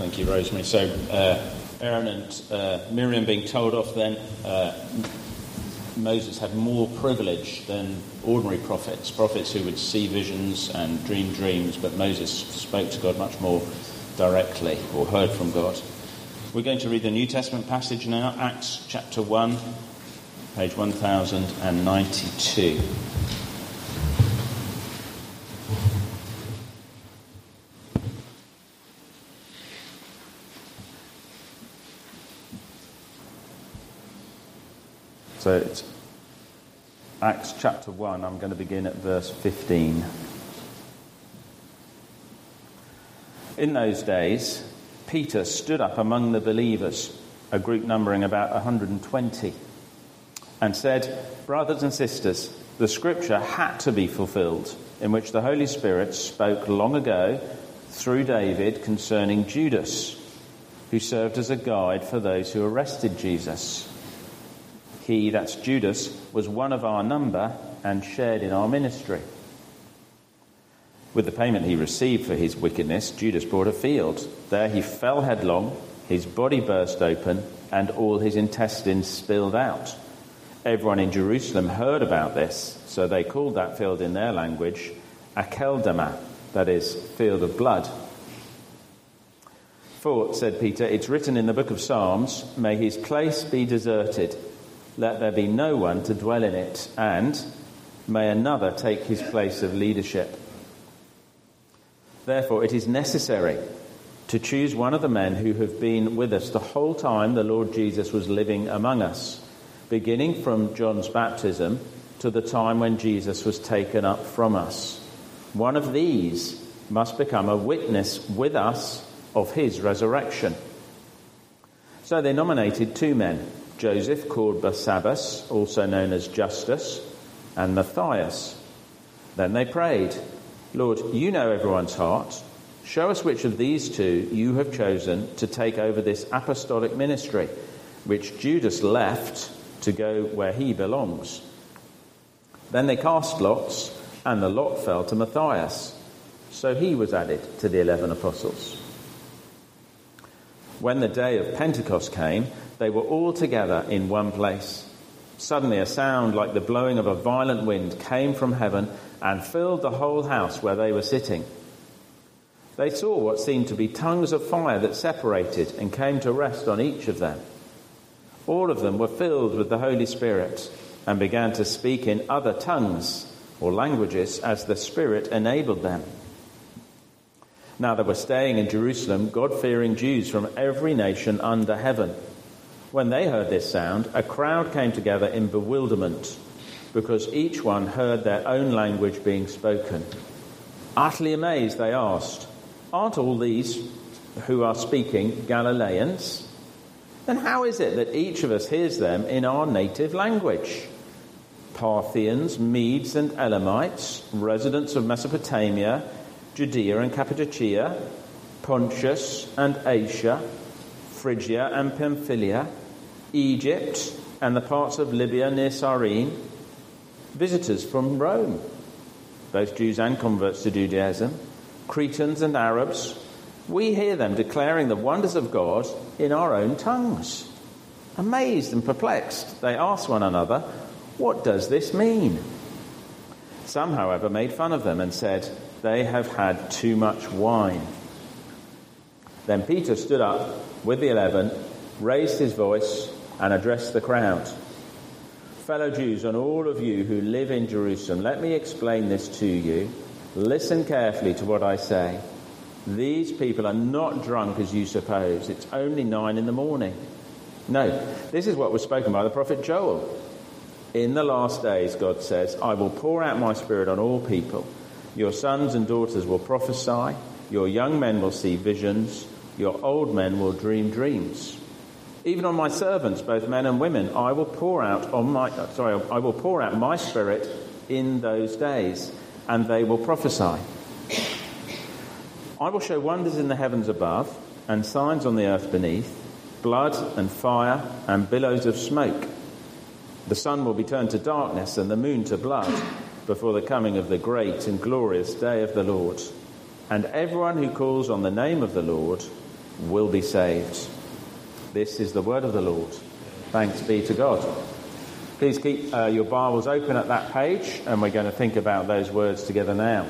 Thank you, Rosemary. So Aaron and Miriam being told off then, Moses had more privilege than ordinary prophets who would see visions and dream dreams, but Moses spoke to God much more directly, or heard from God. We're going to read the New Testament passage now, Acts chapter 1, page 1092. So it's Acts chapter 1, I'm going to begin at verse 15. In those days, Peter stood up among the believers, a group numbering about 120, and said, "Brothers and sisters, the scripture had to be fulfilled, in which the Holy Spirit spoke long ago through David concerning Judas, who served as a guide for those who arrested Jesus. He," that's Judas, "was one of our number and shared in our ministry. With the payment he received for his wickedness, Judas bought a field. There he fell headlong, his body burst open, and all his intestines spilled out. Everyone in Jerusalem heard about this, so they called that field in their language Akeldama, that is, field of blood. For," said Peter, "it's written in the book of Psalms, may his place be deserted. Let there be no one to dwell in it, and may another take his place of leadership. Therefore it is necessary to choose one of the men who have been with us the whole time the Lord Jesus was living among us, beginning from John's baptism to the time when Jesus was taken up from us. One of these must become a witness with us of his resurrection." So they nominated 2 men, Joseph, called Barsabbas, also known as Justus, and Matthias. Then they prayed, "Lord, you know everyone's heart. Show us which of these 2 you have chosen to take over this apostolic ministry, which Judas left to go where he belongs." Then they cast lots, and the lot fell to Matthias. So he was added to the 11 apostles. When the day of Pentecost came, they were all together in one place. Suddenly a sound like the blowing of a violent wind came from heaven and filled the whole house where they were sitting. They saw what seemed to be tongues of fire that separated and came to rest on each of them. All of them were filled with the Holy Spirit and began to speak in other tongues or languages as the Spirit enabled them. Now there were staying in Jerusalem God-fearing Jews from every nation under heaven. When they heard this sound, a crowd came together in bewilderment, because each one heard their own language being spoken. Utterly amazed, they asked, "Aren't all these who are speaking Galileans? Then how is it that each of us hears them in our native language? Parthians, Medes and Elamites, residents of Mesopotamia, Judea and Cappadocia, Pontus and Asia, Phrygia and Pamphylia, Egypt and the parts of Libya near Cyrene, visitors from Rome, both Jews and converts to Judaism, Cretans and Arabs, we hear them declaring the wonders of God in our own tongues." Amazed and perplexed, they asked one another, "What does this mean?" Some, however, made fun of them and said, "They have had too much wine." Then Peter stood up with the 11, raised his voice and addressed the crowd. "Fellow Jews and all of you who live in Jerusalem, let me explain this to you. Listen carefully to what I say. These people are not drunk as you suppose. It's only 9 a.m. No, this is what was spoken by the prophet Joel. In the last days, God says, I will pour out my spirit on all people. Your sons and daughters will prophesy. Your young men will see visions. Your old men will dream dreams. Even on my servants, both men and women, I will pour out my spirit in those days, and they will prophesy. I will show wonders in the heavens above and signs on the earth beneath, blood and fire and billows of smoke. The sun will be turned to darkness and the moon to blood before the coming of the great and glorious day of the Lord. And everyone who calls on the name of the Lord will be saved. This is the word of the Lord. Thanks be to God. Please keep your Bibles open at that page, and we're going to think about those words together now.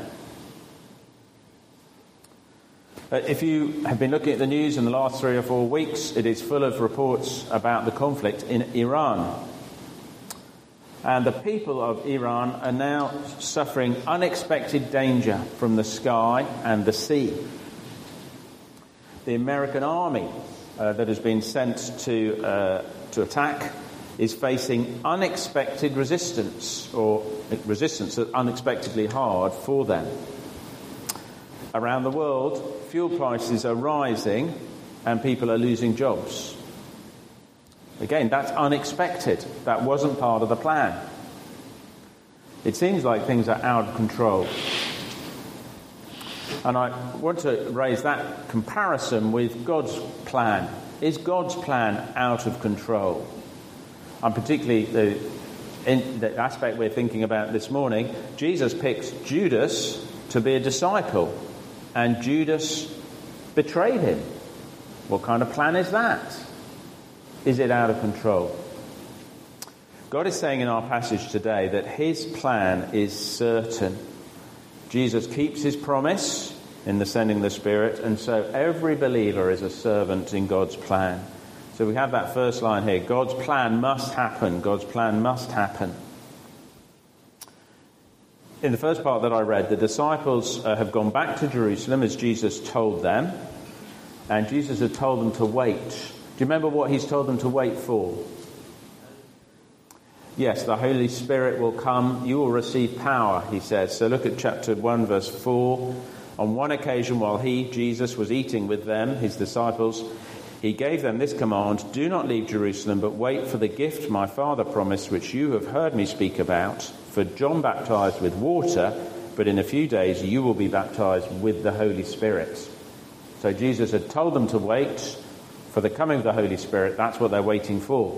If you have been looking at the news in the last 3 or 4 weeks, it is full of reports about the conflict in Iran. And the people of Iran are now suffering unexpected danger from the sky and the sea. The American army that has been sent to attack is facing unexpected resistance, or resistance that's unexpectedly hard for them. Around the world, fuel prices are rising and people are losing jobs. Again, that's unexpected. That wasn't part of the plan. It seems like things are out of control. And I want to raise that comparison with God's plan. Is God's plan out of control? And particularly in the aspect we're thinking about this morning, Jesus picks Judas to be a disciple, and Judas betrayed him. What kind of plan is that? Is it out of control? God is saying in our passage today that his plan is certain. Jesus keeps his promise in the sending the Spirit, and so every believer is a servant in God's plan. So we have that first line here. God's plan must happen. God's plan must happen. In the first part that I read, the disciples have gone back to Jerusalem as Jesus told them, and Jesus had told them to wait. Do you remember what he's told them to wait for? Yes, the Holy Spirit will come. You will receive power, he says. So look at chapter 1, verse 4. On one occasion, while he, Jesus, was eating with them, his disciples, he gave them this command: do not leave Jerusalem, but wait for the gift my Father promised, which you have heard me speak about. For John baptized with water, but in a few days you will be baptized with the Holy Spirit. So Jesus had told them to wait for the coming of the Holy Spirit. That's what they're waiting for.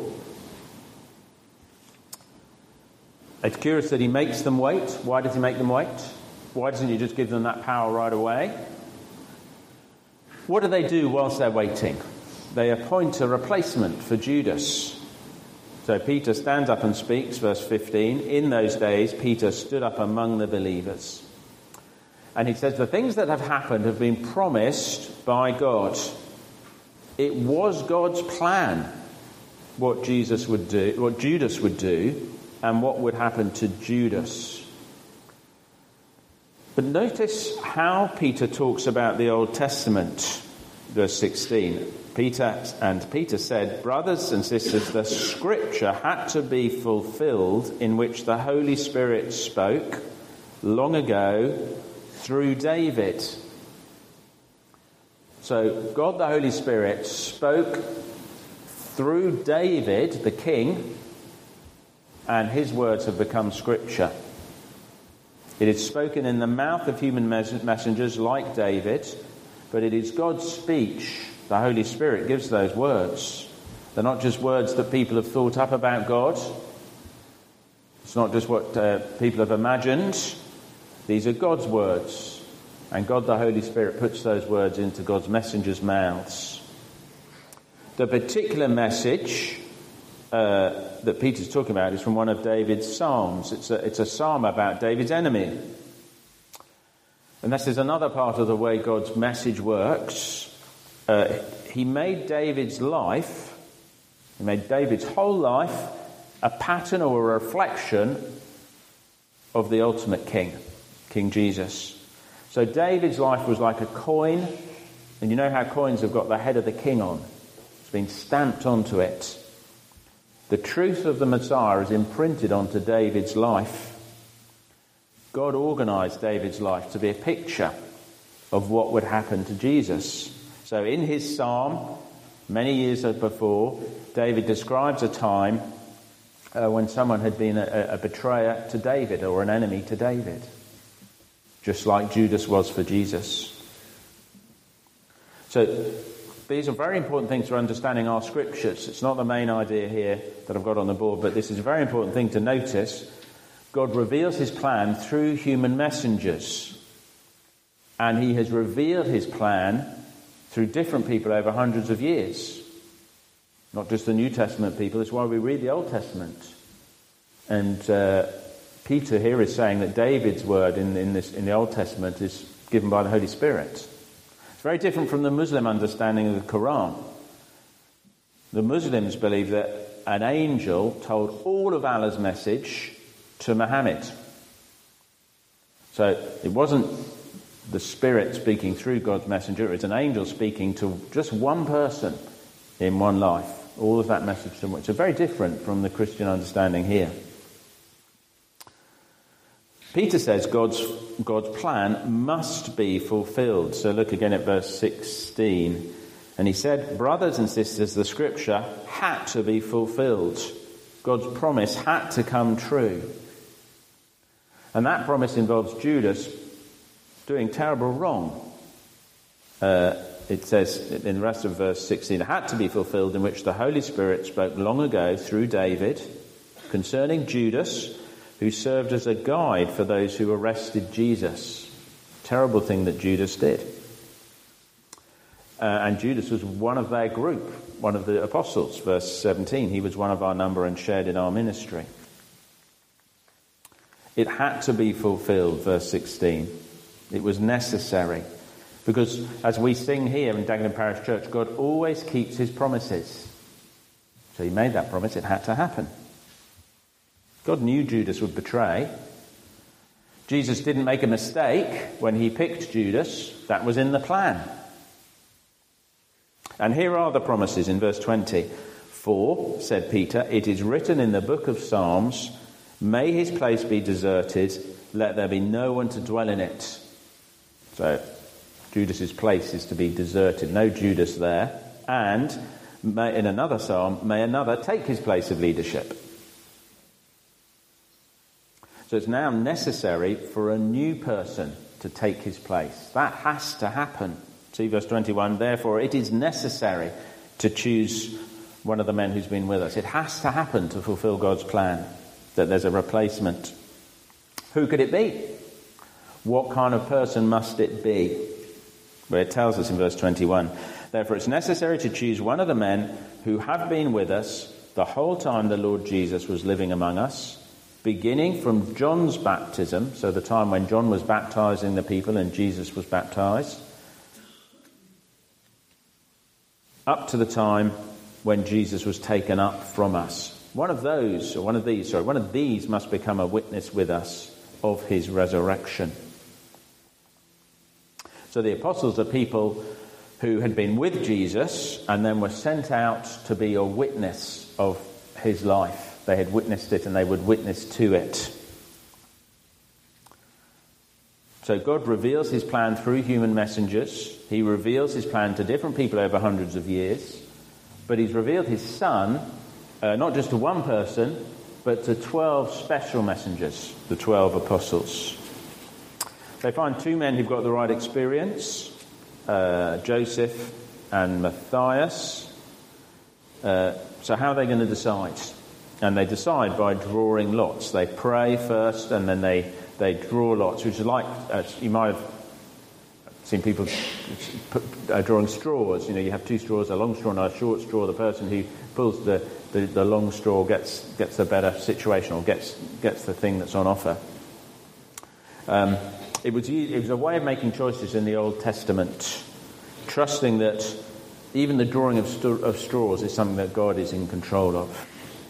It's curious that he makes them wait. Why does he make them wait? Why doesn't he just give them that power right away? What do they do whilst they're waiting? They appoint a replacement for Judas. So Peter stands up and speaks, verse 15. In those days, Peter stood up among the believers. And he says, the things that have happened have been promised by God. It was God's plan what Jesus would do, what Judas would do, and what would happen to Judas. But notice how Peter talks about the Old Testament. Verse 16. Peter said, brothers and sisters, the scripture had to be fulfilled in which the Holy Spirit spoke long ago through David. So God the Holy Spirit spoke through David, the king, and his words have become scripture. It is spoken in the mouth of human messengers like David, but it is God's speech. The Holy Spirit gives those words. They're not just words that people have thought up about God. It's not just what people have imagined. These are God's words. And God the Holy Spirit puts those words into God's messengers' mouths. The particular message that Peter's talking about is from one of David's psalms. It's a psalm about David's enemy. And this is another part of the way God's message works. He made David's life, he made David's whole life a pattern or a reflection of the ultimate king, King Jesus. So David's life was like a coin, and you know how coins have got the head of the king on. It's been stamped onto it. The truth of the Messiah is imprinted onto David's life. God organized David's life to be a picture of what would happen to Jesus. So in his psalm, many years before, David describes a time when someone had been a betrayer to David or an enemy to David, just like Judas was for Jesus. So these are very important things for understanding our scriptures. It's not the main idea here that I've got on the board, but this is a very important thing to notice. God reveals his plan through human messengers. And he has revealed his plan through different people over hundreds of years. Not just the New Testament people, it's why we read the Old Testament. And Peter here is saying that David's word in the Old Testament is given by the Holy Spirit. It's very different from the Muslim understanding of the Quran. The Muslims believe that an angel told all of Allah's message to Muhammad. So it wasn't the Spirit speaking through God's messenger, it's an angel speaking to just one person in one life. All of that message to him. So very different from the Christian understanding here. Peter says God's plan must be fulfilled. So look again at verse 16. And he said, brothers and sisters, the scripture had to be fulfilled. God's promise had to come true. And that promise involves Judas doing terrible wrong. It says in the rest of verse 16, it had to be fulfilled in which the Holy Spirit spoke long ago through David concerning Judas, who served as a guide for those who arrested Jesus. Terrible thing that Judas did. And Judas was one of their group, one of the apostles, verse 17. He was one of our number and shared in our ministry. It had to be fulfilled, verse 16. It was necessary. Because as we sing here in Dagenham Parish Church, God always keeps his promises. So he made that promise, it had to happen. God knew Judas would betray. Jesus didn't make a mistake when he picked Judas. That was in the plan. And here are the promises in verse 20. For, said Peter, it is written in the book of Psalms, may his place be deserted, let there be no one to dwell in it. So Judas's place is to be deserted, no Judas there. And in another psalm, may another take his place of leadership. So it's now necessary for a new person to take his place. That has to happen. See verse 21, therefore it is necessary to choose one of the men who's been with us. It has to happen to fulfill God's plan, that there's a replacement. Who could it be? What kind of person must it be? Well, it tells us in verse 21, therefore it's necessary to choose one of the men who have been with us the whole time the Lord Jesus was living among us, beginning from John's baptism, so the time when John was baptizing the people and Jesus was baptized, up to the time when Jesus was taken up from us. One of these must become a witness with us of his resurrection. So the apostles are people who had been with Jesus and then were sent out to be a witness of his life. They had witnessed it and they would witness to it. So God reveals his plan through human messengers. He reveals his plan to different people over hundreds of years. But he's revealed his son, not just to one person, but to 12 special messengers, the 12 apostles. They find two men who've got the right experience, Joseph and Matthias. So how are they going to decide? And they decide by drawing lots. They pray first and then they draw lots, which is like, you might have seen people drawing straws. You know, you have two straws, a long straw and a short straw. The person who pulls the long straw gets the better situation, or gets the thing that's on offer. It was a way of making choices in the Old Testament, trusting that even the drawing of straws is something that God is in control of.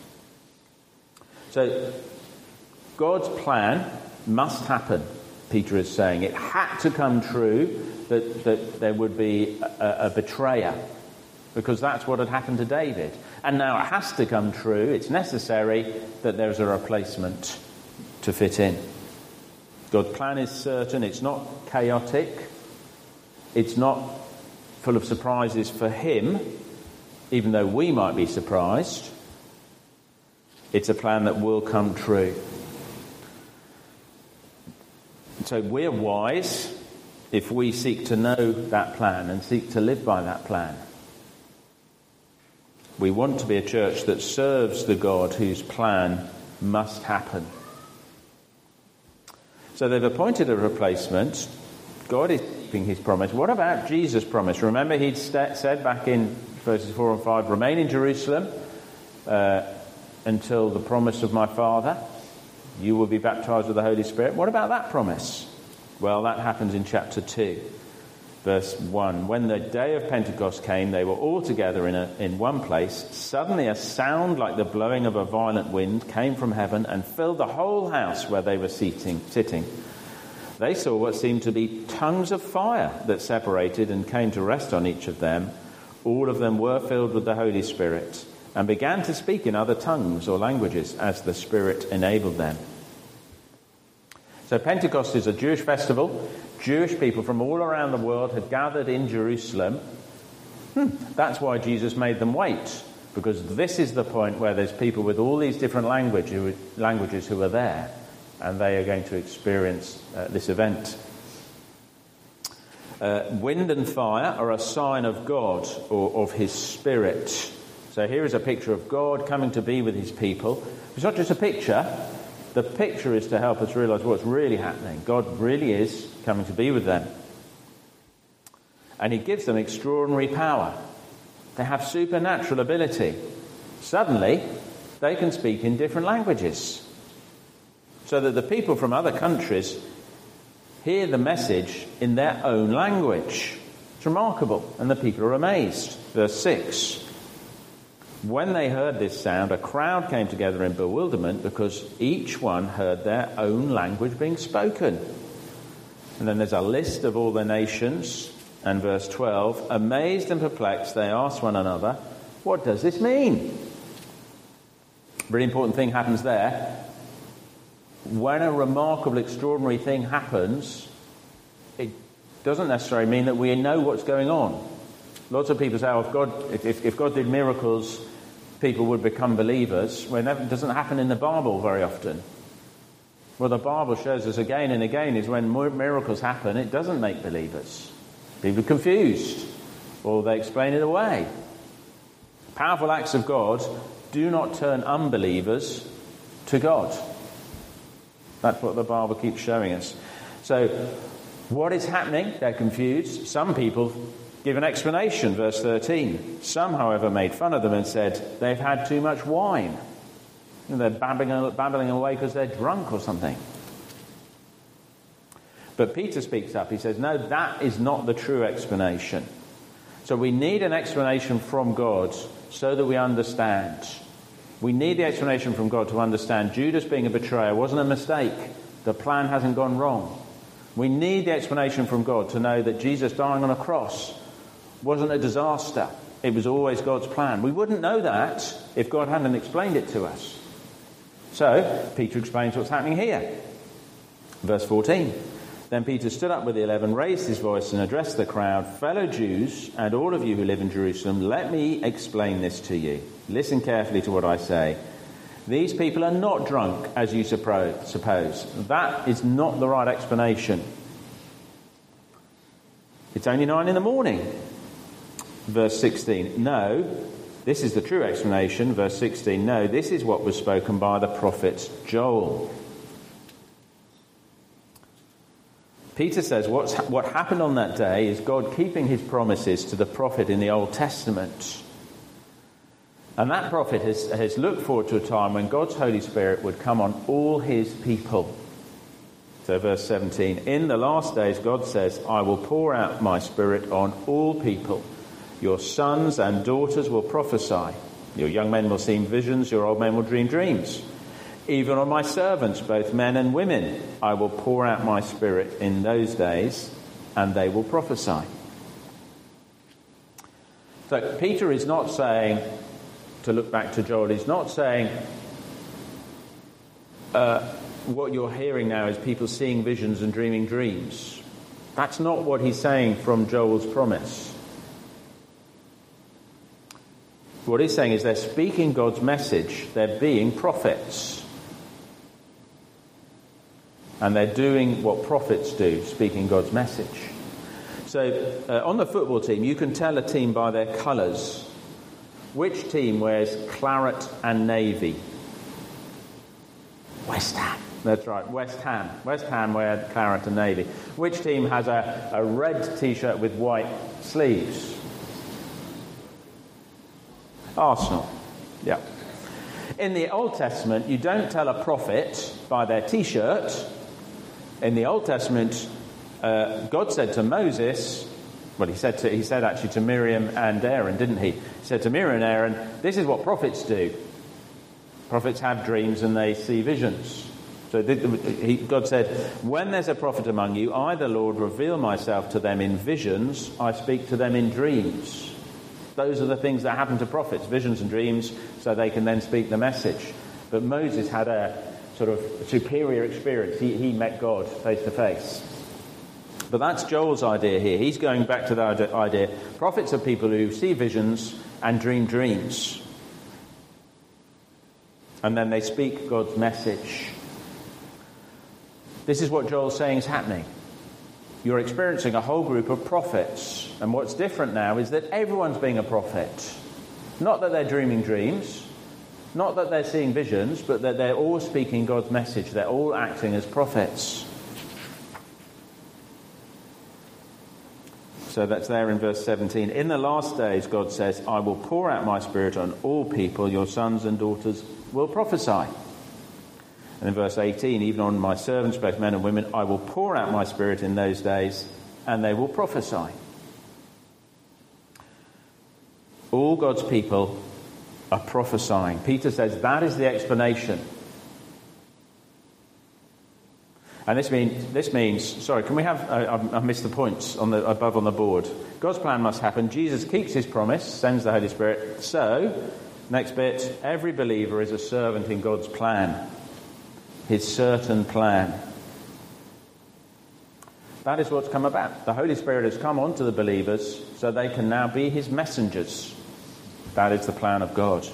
So God's plan must happen, Peter is saying. It had to come true that there would be a betrayer, because that's what had happened to David. And now it has to come true, it's necessary that there's a replacement to fit in. God's plan is certain, it's not chaotic, it's not full of surprises for him, even though we might be surprised. It's a plan that will come true. So we're wise if we seek to know that plan and seek to live by that plan. We want to be a church that serves the God whose plan must happen. So they've appointed a replacement. God is keeping his promise. What about Jesus' promise? Remember he'd said back in verses 4 and 5, remain in Jerusalem until the promise of my Father. You will be baptized with the Holy Spirit. What about that promise? Well, that happens in chapter 2, verse 1. When the day of Pentecost came, they were all together in one place. Suddenly a sound like the blowing of a violent wind came from heaven and filled the whole house where they were sitting. They saw what seemed to be tongues of fire that separated and came to rest on each of them. All of them were filled with the Holy Spirit and began to speak in other tongues or languages as the Spirit enabled them. So Pentecost is a Jewish festival. Jewish people from all around the world had gathered in Jerusalem. That's why Jesus made them wait, because this is the point where there's people with all these different languages who are there, and they are going to experience this event. Wind and fire are a sign of God or of his Spirit. So here is a picture of God coming to be with his people. It's not just a picture. The picture is to help us realise what's really happening. God really is coming to be with them. And he gives them extraordinary power. They have supernatural ability. Suddenly, they can speak in different languages. So that the people from other countries hear the message in their own language. It's remarkable. And the people are amazed. Verse 6. When they heard this sound, a crowd came together in bewilderment because each one heard their own language being spoken. And then there's a list of all the nations. And verse 12, amazed and perplexed, they asked one another, what does this mean? Very important thing happens there. When a remarkable, extraordinary thing happens, it doesn't necessarily mean that we know what's going on. Lots of people say, if God did miracles, people would become believers. Well, it doesn't happen in the Bible very often. What the Bible shows us again and again is when miracles happen, it doesn't make believers. People are confused, or they explain it away. Powerful acts of God do not turn unbelievers to God. That's what the Bible keeps showing us. So, what is happening? They're confused. Some people give an explanation, verse 13. Some, however, made fun of them and said, they've had too much wine. And they're babbling away because they're drunk or something. But Peter speaks up. He says, no, that is not the true explanation. So we need an explanation from God so that we understand. We need the explanation from God to understand Judas being a betrayer wasn't a mistake. The plan hasn't gone wrong. We need the explanation from God to know that Jesus dying on a cross wasn't a disaster. It was always God's plan. We wouldn't know that if God hadn't explained it to us. So, Peter explains what's happening here. Verse 14. Then Peter stood up with the 11, raised his voice and addressed the crowd, fellow Jews and all of you who live in Jerusalem, let me explain this to you. Listen carefully to what I say. These people are not drunk, as you suppose. That is not the right explanation. It's only 9 a.m. Verse 16, no, this is the true explanation. Verse 16, no, this is what was spoken by the prophet Joel. Peter says what happened on that day is God keeping his promises to the prophet in the Old Testament. And that prophet has looked forward to a time when God's Holy Spirit would come on all his people. So verse 17, in the last days God says, I will pour out my Spirit on all people. Your sons and daughters will prophesy. Your young men will see visions. Your old men will dream dreams. Even on my servants, both men and women, I will pour out my Spirit in those days, and they will prophesy. So Peter is not saying, to look back to Joel, he's not saying what you're hearing now is people seeing visions and dreaming dreams. That's not what he's saying from Joel's promise. What he's saying is they're speaking God's message. They're being prophets. And they're doing what prophets do, speaking God's message. So on the football team, you can tell a team by their colours. Which team wears claret and navy? West Ham. That's right, West Ham. West Ham wear claret and navy. Which team has a red T-shirt with white sleeves? Arsenal. Yeah. In the Old Testament, you don't tell a prophet by their T-shirt. In the Old Testament, God said to Moses, well, he said actually to Miriam and Aaron, didn't he? He said to Miriam and Aaron, this is what prophets do. Prophets have dreams and they see visions. So God said, when there's a prophet among you, I, the Lord, reveal myself to them in visions. I speak to them in dreams. Those are the things that happen to prophets, visions and dreams, so they can then speak the message. But Moses had a sort of superior experience. He met God face to face. But that's Joel's idea here. He's going back to that idea. Prophets are people who see visions and dream dreams. And then they speak God's message. This is what Joel's saying is happening. You're experiencing a whole group of prophets. And what's different now is that everyone's being a prophet. Not that they're dreaming dreams, not that they're seeing visions, but that they're all speaking God's message. They're all acting as prophets. So that's there in verse 17. In the last days, God says, I will pour out my spirit on all people. Your sons and daughters will prophesy. And in verse 18, even on my servants, both men and women, I will pour out my spirit in those days, and they will prophesy. All God's people are prophesying. Peter says that is the explanation. And this means, sorry, can we have, I missed the points above on the board. God's plan must happen. Jesus keeps his promise, sends the Holy Spirit. So, next bit, every believer is a servant in God's plan. His certain plan. That is what's come about. The Holy Spirit has come onto the believers so they can now be his messengers. That is the plan of God.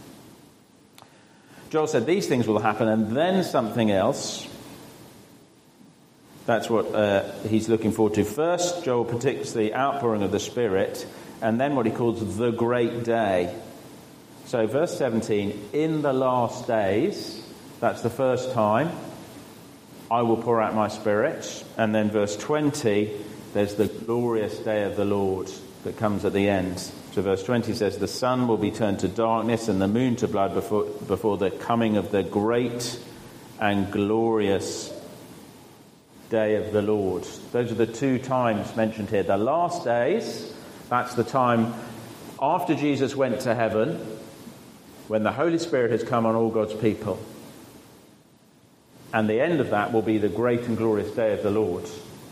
Joel said these things will happen and then something else. That's what he's looking forward to. First, Joel predicts the outpouring of the Spirit, and then what he calls the great day. So verse 17, in the last days, that's the first time, I will pour out my Spirit. And then verse 20, there's the glorious day of the Lord that comes at the end. So verse 20 says, the sun will be turned to darkness and the moon to blood before the coming of the great and glorious day of the Lord. Those are the two times mentioned here. The last days, that's the time after Jesus went to heaven, when the Holy Spirit has come on all God's people. And the end of that will be the great and glorious day of the Lord.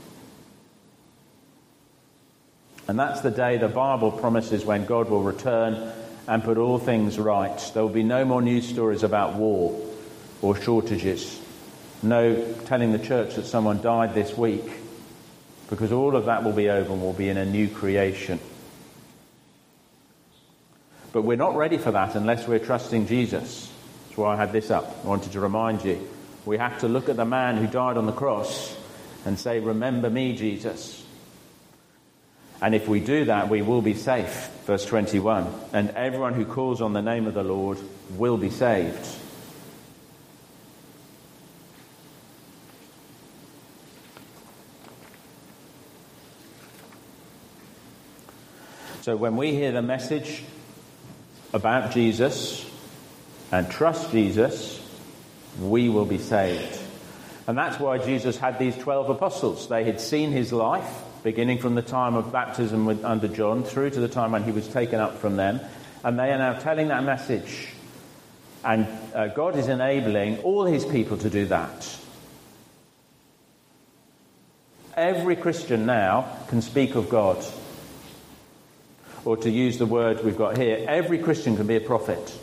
And that's the day the Bible promises when God will return and put all things right. There will be no more news stories about war or shortages. No telling the church that someone died this week, because all of that will be over and we'll be in a new creation. But we're not ready for that unless we're trusting Jesus. That's why I had this up. I wanted to remind you. We have to look at the man who died on the cross and say, remember me, Jesus. And if we do that, we will be safe. Verse 21. And everyone who calls on the name of the Lord will be saved. So when we hear the message about Jesus and trust Jesus, we will be saved. And that's why Jesus had these 12 apostles. They had seen his life, beginning from the time of baptism under John through to the time when he was taken up from them. And they are now telling that message. And God is enabling all his people to do that. Every Christian now can speak of God. Or to use the word we've got here, every Christian can be a prophet.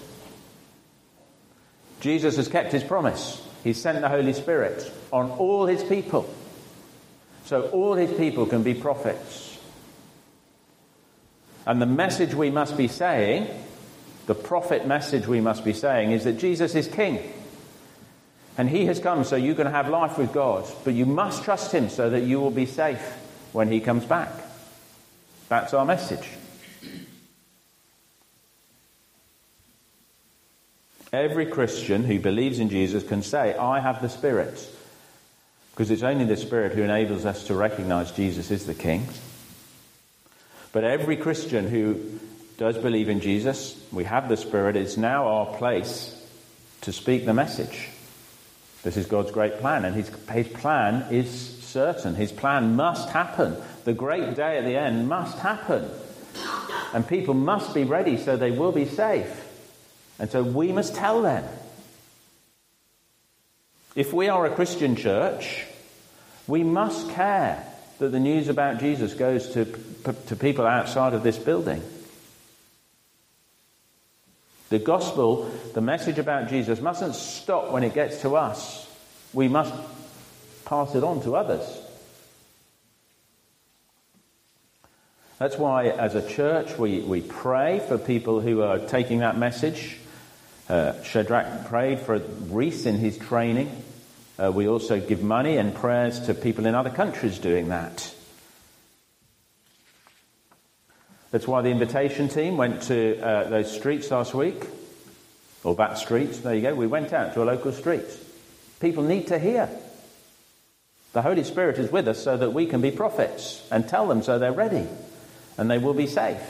Jesus has kept his promise. He's sent the Holy Spirit on all his people. So all his people can be prophets. And the message we must be saying, the prophet message we must be saying, is that Jesus is King. And he has come so you can have life with God. But you must trust him so that you will be safe when he comes back. That's our message. Every Christian who believes in Jesus can say, I have the Spirit. Because it's only the Spirit who enables us to recognize Jesus is the King. But every Christian who does believe in Jesus, we have the Spirit, it's now our place to speak the message. This is God's great plan, and his plan is certain. His plan must happen. The great day at the end must happen. And people must be ready so they will be safe. And so we must tell them. If we are a Christian church, we must care that the news about Jesus goes to people outside of this building. The gospel, the message about Jesus, mustn't stop when it gets to us. We must pass it on to others. That's why, as a church, we pray for people who are taking that message. Shadrach prayed for Reese in his training. We also give money and prayers to people in other countries doing that. That's why the invitation team went to those streets last week, or back streets, there you go. We went out to a local street. People need to hear. The Holy Spirit is with us so that we can be prophets and tell them so they're ready and they will be safe.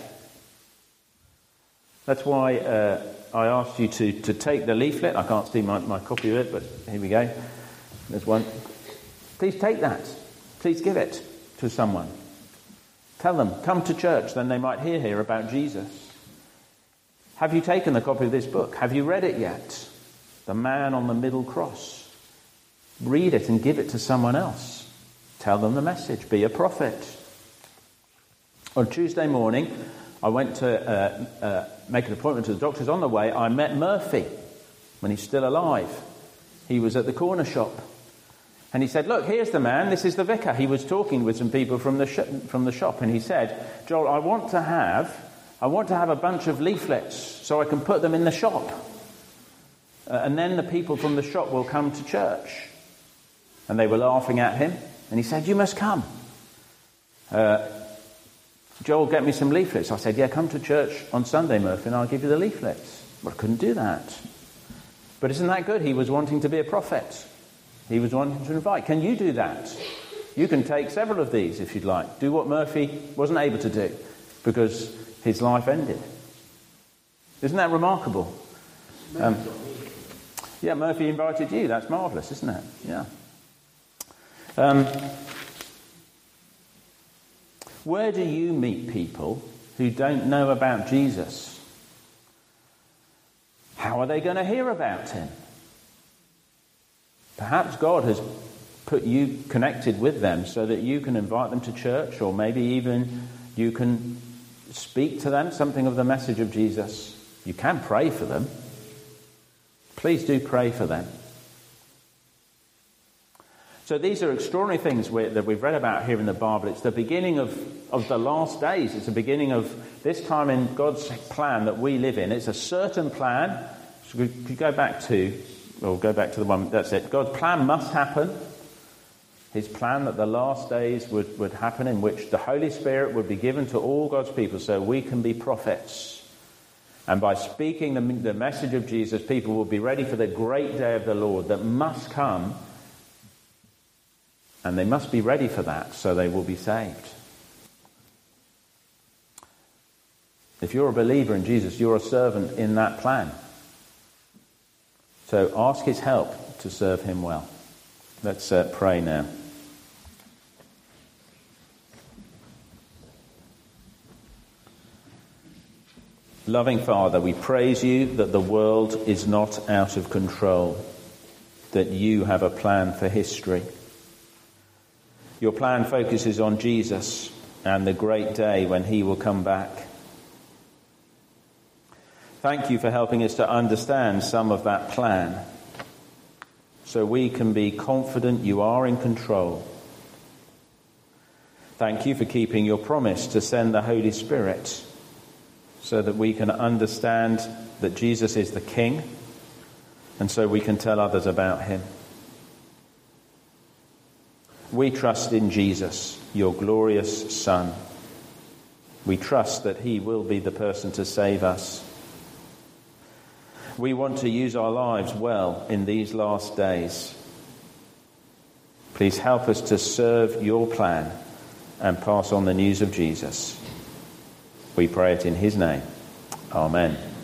That's why I asked you to take the leaflet. I can't see my copy of it, but here we go. There's one. Please take that. Please give it to someone. Tell them, come to church, then they might hear about Jesus. Have you taken the copy of this book? Have you read it yet? The Man on the Middle Cross. Read it and give it to someone else. Tell them the message. Be a prophet. On Tuesday morning, I went to make an appointment to the doctors. On the way, I met Murphy when he's still alive. He was at the corner shop. And he said, look, here's the man. This is the vicar. He was talking with some people from the shop. And he said, Joel, I want to have a bunch of leaflets so I can put them in the shop. And then the people from the shop will come to church. And they were laughing at him. And he said, you must come. Joel, get me some leaflets. I said, yeah, come to church on Sunday, Murphy, and I'll give you the leaflets. But I couldn't do that. But isn't that good? He was wanting to be a prophet. He was wanting to invite. Can you do that? You can take several of these if you'd like. Do what Murphy wasn't able to do because his life ended. Isn't that remarkable? Yeah, Murphy invited you. That's marvellous, isn't it? Yeah. Where do you meet people who don't know about Jesus? How are they going to hear about him? Perhaps God has put you connected with them so that you can invite them to church, or maybe even you can speak to them something of the message of Jesus. You can pray for them. Please do pray for them. So these are extraordinary things that we've read about here in the Bible. It's the beginning of the last days. It's the beginning of this time in God's plan that we live in. It's a certain plan. So we could go back to the one, that's it. God's plan must happen. His plan that the last days would happen, in which the Holy Spirit would be given to all God's people so we can be prophets. And by speaking the message of Jesus, people will be ready for the great day of the Lord that must come. And they must be ready for that so they will be saved. If you're a believer in Jesus, you're a servant in that plan. So ask his help to serve him well. Let's pray now. Loving Father, we praise you that the world is not out of control, that you have a plan for history. Your plan focuses on Jesus and the great day when he will come back. Thank you for helping us to understand some of that plan so we can be confident you are in control. Thank you for keeping your promise to send the Holy Spirit so that we can understand that Jesus is the King and so we can tell others about him. We trust in Jesus, your glorious Son. We trust that he will be the person to save us. We want to use our lives well in these last days. Please help us to serve your plan and pass on the news of Jesus. We pray it in his name. Amen.